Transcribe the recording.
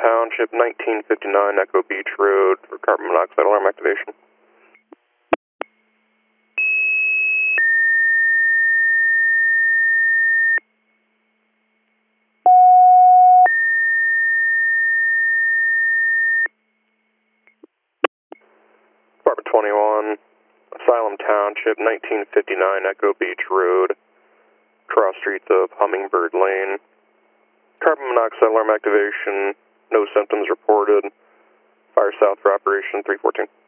Township, 1959 Echo Beach Road for carbon monoxide alarm activation. Department 21, Asylum Township, 1959 Echo Beach Road, cross streets of Hummingbird Lane. Carbon monoxide alarm activation, no symptoms reported. Fire south for operation 314.